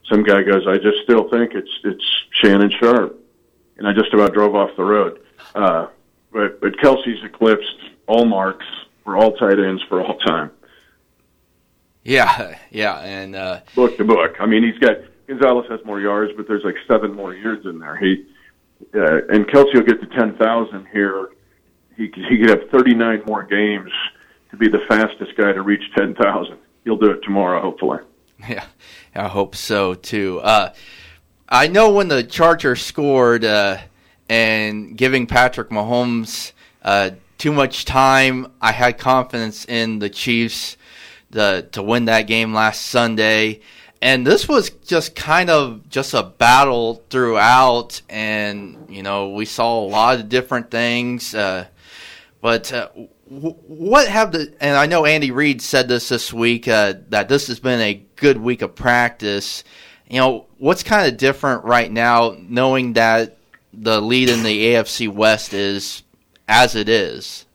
some guy goes, I just still think it's it's Shannon Sharp, and I just about drove off the road. Uh, but but Kelsey's eclipsed all marks for all tight ends for all time. Yeah, yeah, and uh, book to book. I mean, he's got Gonzalez has more yards, but there's like seven more yards in there. He uh, and Kelsey will get to ten thousand here. He he could have thirty-nine more games to be the fastest guy to reach ten thousand. He'll do it tomorrow, hopefully. Yeah, I hope so too. Uh, I know when the Chargers scored uh, and giving Patrick Mahomes uh, too much time, I had confidence in the Chiefs the, to win that game last Sunday. And this was just kind of just a battle throughout, and, you know, we saw a lot of different things. Uh, but uh, w- what have the – and I know Andy Reid said this this week, uh, that this has been a good week of practice. You know, what's kind of different right now knowing that the lead in the A F C West is as it is?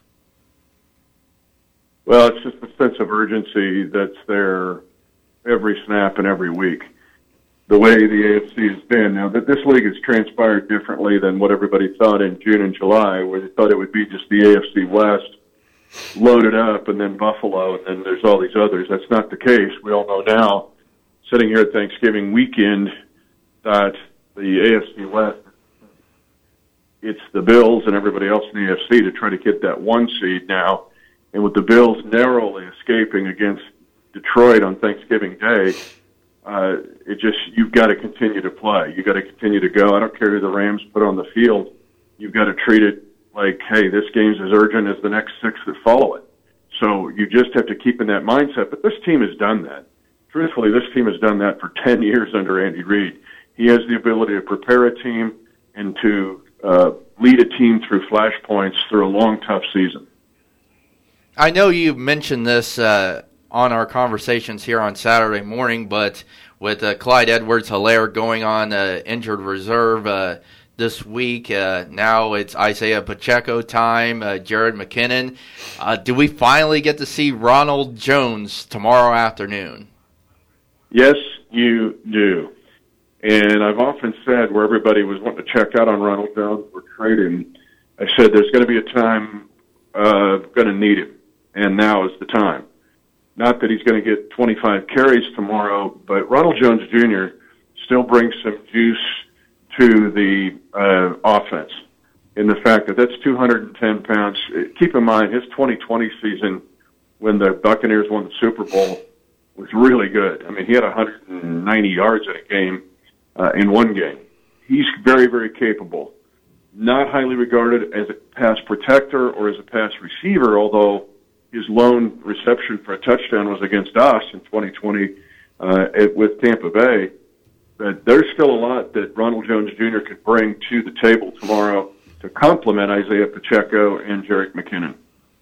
Well, it's just a sense of urgency that's there every snap and every week. The way the A F C has been. Now, that this league has transpired differently than what everybody thought in June and July, where they thought it would be just the A F C West loaded up and then Buffalo, and then there's all these others. That's not the case. We all know now, sitting here at Thanksgiving weekend, that the A F C West, it's the Bills and everybody else in the A F C to try to get that one seed now. And with the Bills narrowly escaping against Detroit on Thanksgiving Day, uh, it just, you've got to continue to play. You've got to continue to go. I don't care who the Rams put on the field. You've got to treat it like, hey, this game's as urgent as the next six that follow it. So you just have to keep in that mindset. But this team has done that. Truthfully, this team has done that for ten years under Andy Reid. He has the ability to prepare a team and to uh, lead a team through flashpoints through a long, tough season. I know you mentioned this uh, on our conversations here on Saturday morning, but with uh, Clyde Edwards-Helaire going on uh, injured reserve uh, this week, uh, now it's Isaiah Pacheco time, uh, Jared McKinnon. Uh, do we finally get to see Ronald Jones tomorrow afternoon? Yes, you do. And I've often said where everybody was wanting to check out on Ronald Jones or trade him, I said there's going to be a time uh, going to need him, and now is the time. Not that he's going to get twenty-five carries tomorrow, but Ronald Jones Junior still brings some juice to the uh, offense in the fact that that's two hundred ten pounds. Keep in mind, his twenty twenty season when the Buccaneers won the Super Bowl was really good. I mean, he had one hundred ninety yards in a game, uh, in one game. He's very, very capable. Not highly regarded as a pass protector or as a pass receiver, although his lone reception for a touchdown was against us in twenty twenty uh, at, with Tampa Bay. But there's still a lot that Ronald Jones Junior could bring to the table tomorrow to complement Isaiah Pacheco and Jerick McKinnon.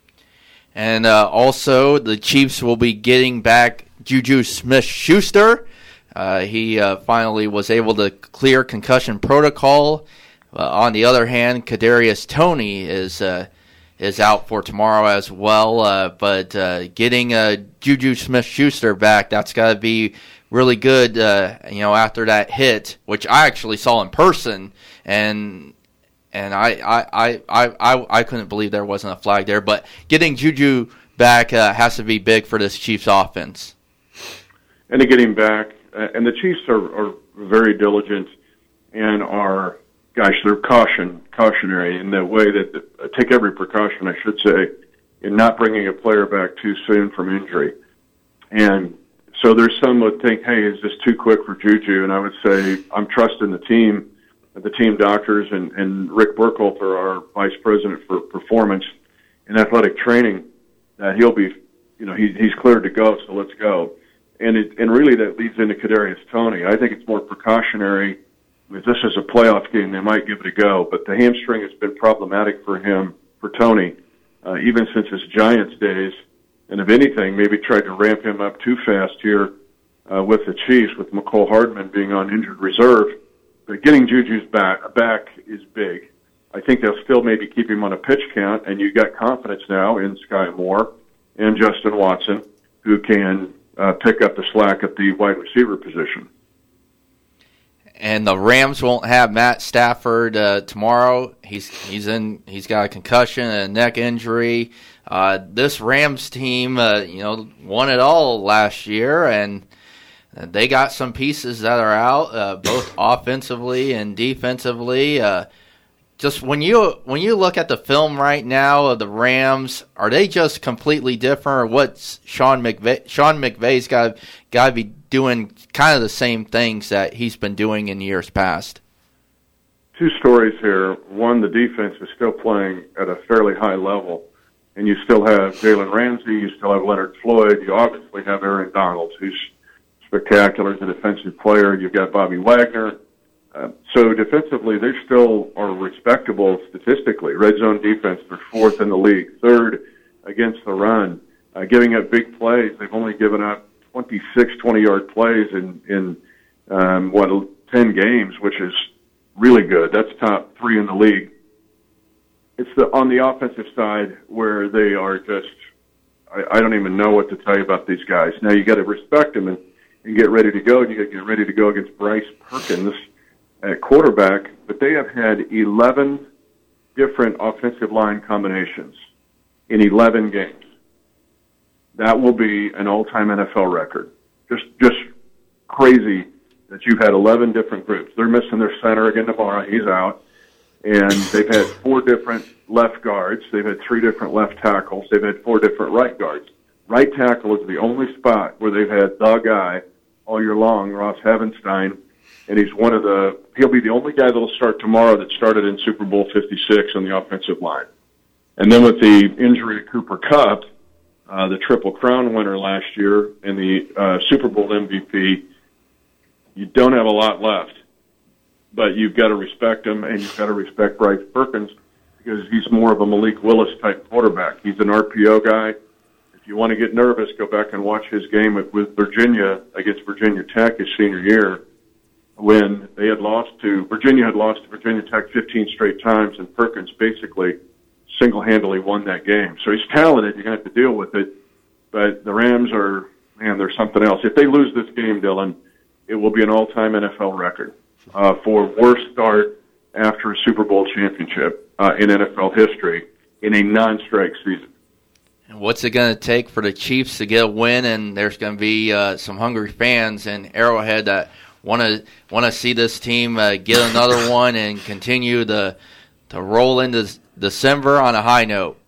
And uh, also, the Chiefs will be getting back Juju Smith-Schuster. Uh, he uh, finally was able to clear concussion protocol. Uh, on the other hand, Kadarius Toney is uh, is out for tomorrow as well. Uh, but uh, getting uh, Juju Smith-Schuster back, that's got to be really good. Uh, you know, after that hit, which I actually saw in person, and and I I, I, I, I couldn't believe there wasn't a flag there. But getting Juju back uh, has to be big for this Chiefs offense. And to get him back, uh, and the Chiefs are, are very diligent and are, gosh, they're caution cautionary in the way that uh, take every precaution, I should say, in not bringing a player back too soon from injury. And so there's some would think, hey, is this too quick for Juju? And I would say I'm trusting the team, the team doctors, and, and Rick Burkholder, our vice president for performance and athletic training, that he'll be, you know, he, he's cleared to go, so let's go. And it, and really that leads into Kadarius Toney. I think it's more precautionary. If this is a playoff game, they might give it a go. But the hamstring has been problematic for him, for Toney, uh, even since his Giants days. And if anything, maybe tried to ramp him up too fast here uh, with the Chiefs, with McCole Hardman being on injured reserve. But getting Juju's back, back is big. I think they'll still maybe keep him on a pitch count, and you've got confidence now in Sky Moore and Justin Watson, who can uh, pick up the slack at the wide receiver position. and the Rams won't have Matt Stafford uh, tomorrow. He's he's in. He's got a concussion and a neck injury. Uh, this Rams team, uh, you know, won it all last year, and they got some pieces that are out, uh, both offensively and defensively. Uh, just when you when you look at the film right now of the Rams, are they just completely different, or what's Sean McVay? Sean McVay's got got to be doing kind of the same things that he's been doing in years past. Two stories here. One, the defense is still playing at a fairly high level, and you still have Jalen Ramsey, you still have Leonard Floyd, you obviously have Aaron Donald, who's spectacular as a defensive player. You've got Bobby Wagner. Uh, so defensively, they still are respectable statistically. Red zone defense, they're fourth in the league, third against the run. Uh, giving up big plays, they've only given up twenty-six twenty-yard plays in, in um, what, ten games, which is really good. That's top three in the league. It's the on the offensive side where they are just, I, I don't even know what to tell you about these guys. Now, you got to respect them and, and get ready to go, and you got to get ready to go against Bryce Perkins at quarterback, but they have had eleven different offensive line combinations in eleven games. That will be an all-time N F L record. Just just crazy that you've had eleven different groups. They're missing their center again tomorrow. He's out. And they've had four different left guards. They've had three different left tackles. They've had four different right guards. Right tackle is the only spot where they've had the guy all year long, Ross Havenstein, and he's one of the, he'll be the only guy that'll start tomorrow that started in Super Bowl fifty-six on the offensive line. And then with the injury to Cooper Kupp, uh, the Triple Crown winner last year and the uh, Super Bowl M V P, you don't have a lot left. But you've got to respect him, and you've got to respect Bryce Perkins because he's more of a Malik Willis-type quarterback. He's an R P O guy. If you want to get nervous, go back and watch his game with, with Virginia against Virginia Tech his senior year when they had lost to, Virginia had lost to Virginia Tech fifteen straight times, and Perkins basically single-handedly won that game. So he's talented. You're going to have to deal with it. But the Rams are, man, they're something else. If they lose this game, Dylan, it will be an all-time N F L record. Uh, for worst start after a Super Bowl championship uh, in N F L history in a non-strike season. And what's it going to take for the Chiefs to get a win? And there's going to be uh, some hungry fans in Arrowhead that want to want to see this team uh, get another one and continue to to roll into December on a high note.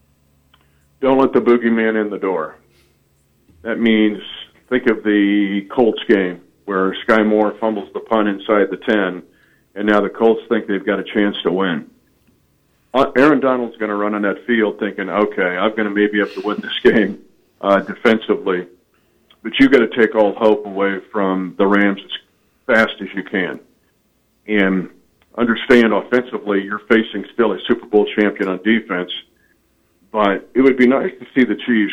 Don't let the boogeyman in the door. That means think of the Colts game, where Sky Moore fumbles the punt inside the ten, and now the Colts think they've got a chance to win. Uh, Aaron Donald's going to run on that field thinking, okay, I'm going to maybe have to win this game uh, defensively, but you've got to take all hope away from the Rams as fast as you can. And understand offensively, you're facing still a Super Bowl champion on defense, but it would be nice to see the Chiefs.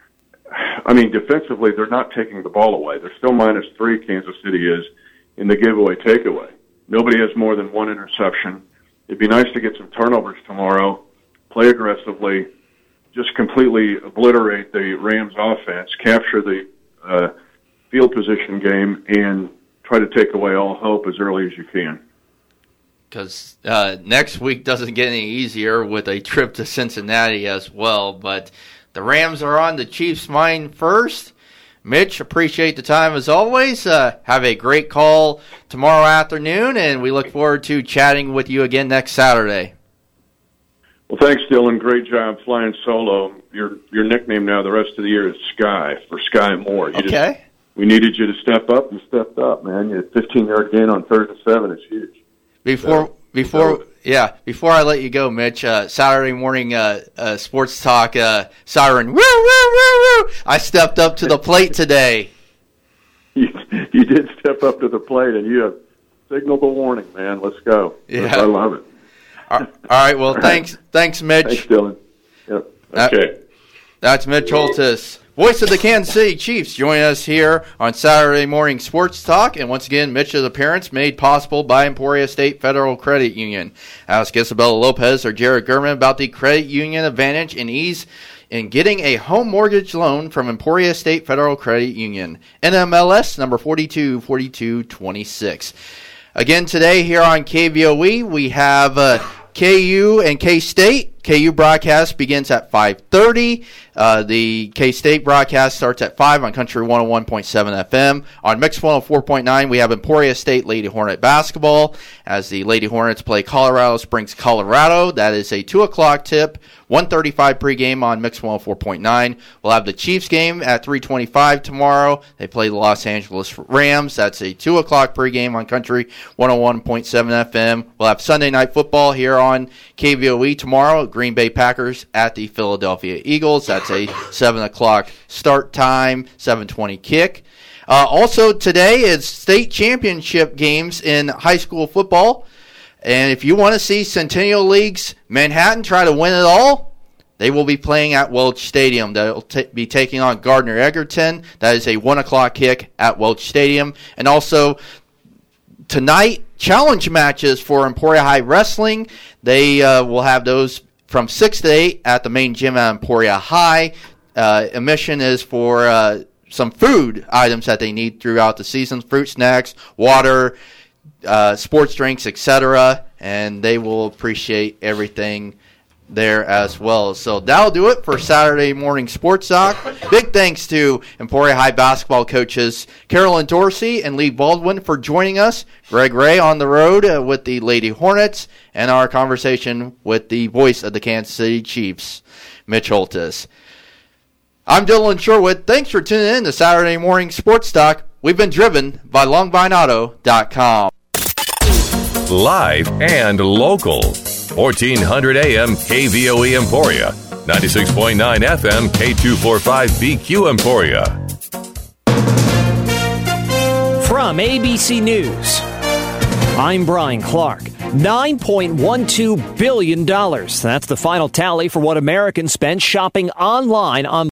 I mean, defensively, they're not taking the ball away. They're still minus three, Kansas City is, in the giveaway takeaway. Nobody has more than one interception. It'd be nice to get some turnovers tomorrow, play aggressively, just completely obliterate the Rams offense, capture the uh, field position game, and try to take away all hope as early as you can. Because uh, next week doesn't get any easier with a trip to Cincinnati as well, but the Rams are on the Chiefs' mind first. Mitch, appreciate the time as always. Uh, have a great call tomorrow afternoon, and we look forward to chatting with you again next Saturday. Well, thanks, Dylan. Great job flying solo. Your your nickname now the rest of the year is Sky, for Sky Moore. You okay. Just, we needed you to step up. You stepped up, man. You had fifteen-yard gain on third and seven. It's huge. Before, so, before... So, Yeah, before I let you go, Mitch, uh, Saturday morning uh, uh, sports talk uh, siren, woo, woo, woo, woo. I stepped up to the plate today. You, you did step up to the plate, and you have signaled a warning, man. Let's go. Yeah. I love it. All right, well, All thanks, right. thanks, Mitch. Thanks, Dylan. Yep. Okay. Uh, that's Mitch Holtis, voice of the Kansas City Chiefs, joining us here on Saturday Morning Sports Talk. And once again, Mitch's appearance made possible by Emporia State Federal Credit Union. Ask Isabella Lopez or Jared Gurman about the credit union advantage and ease in getting a home mortgage loan from Emporia State Federal Credit Union. N M L S number forty-two forty-two twenty-six. Again today here on K V O E, we have uh, K U and K-State. K U broadcast begins at five thirty. Uh, the K-State broadcast starts at five on Country one oh one point seven F M. On Mix one oh four point nine, we have Emporia State Lady Hornet basketball as the Lady Hornets play Colorado Springs, Colorado. That is a two o'clock tip. one thirty-five pregame on Mix one oh four point nine. We'll have the Chiefs game at three twenty-five tomorrow. They play the Los Angeles Rams. That's a two o'clock pregame on Country one oh one point seven F M. We'll have Sunday Night Football here on K V O E tomorrow. Green Bay Packers at the Philadelphia Eagles. That's a seven o'clock start time, seven twenty kick. Uh, also today is state championship games in high school football. And if you want to see Centennial League's Manhattan try to win it all, they will be playing at Welch Stadium. They'll t- be taking on Gardner Egerton. That is a one o'clock kick at Welch Stadium. And also tonight, challenge matches for Emporia High Wrestling. They uh, will have those from six to eight at the main gym at Emporia High. Uh, admission is for uh, some food items that they need throughout the season, fruit snacks, water, uh, sports drinks, et cetera, and they will appreciate everything there as well. So that'll do it for Saturday Morning Sports Talk. Big thanks to Emporia High basketball coaches Carolyn Dorsey and Lee Baldwin for joining us. Greg Ray on the road uh, with the Lady Hornets, and our conversation with the voice of the Kansas City Chiefs, Mitch Holtis. I'm Dylan Sherwood. Thanks for tuning in to Saturday Morning Sports Talk. We've been driven by long vine auto dot com. Live and local. fourteen hundred A M K V O E Emporia. ninety-six point nine F M K two forty-five B Q Emporia. From A B C News, I'm Brian Clark. nine point one two billion dollars. That's the final tally for what Americans spent shopping online on